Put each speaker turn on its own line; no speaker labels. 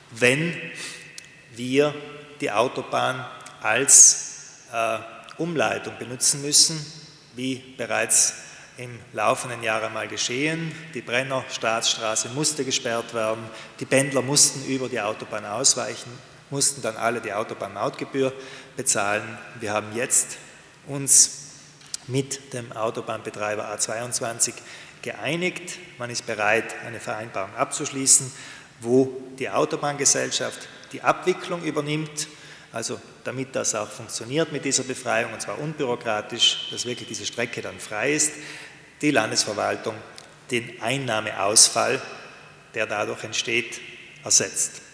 wenn wir die Autobahn als Umleitung benutzen müssen, wie bereits im laufenden Jahr einmal geschehen. Die Brenner Staatsstraße musste gesperrt werden, die Pendler mussten über die Autobahn ausweichen, mussten dann alle die Autobahnmautgebühr bezahlen. Wir haben jetzt uns mit dem Autobahnbetreiber A22 geeinigt. Man ist bereit, eine Vereinbarung abzuschließen, wo die Autobahngesellschaft die Abwicklung übernimmt, also damit das auch funktioniert mit dieser Befreiung, und zwar unbürokratisch, dass wirklich diese Strecke dann frei ist, die Landesverwaltung den Einnahmeausfall, der dadurch entsteht, ersetzt.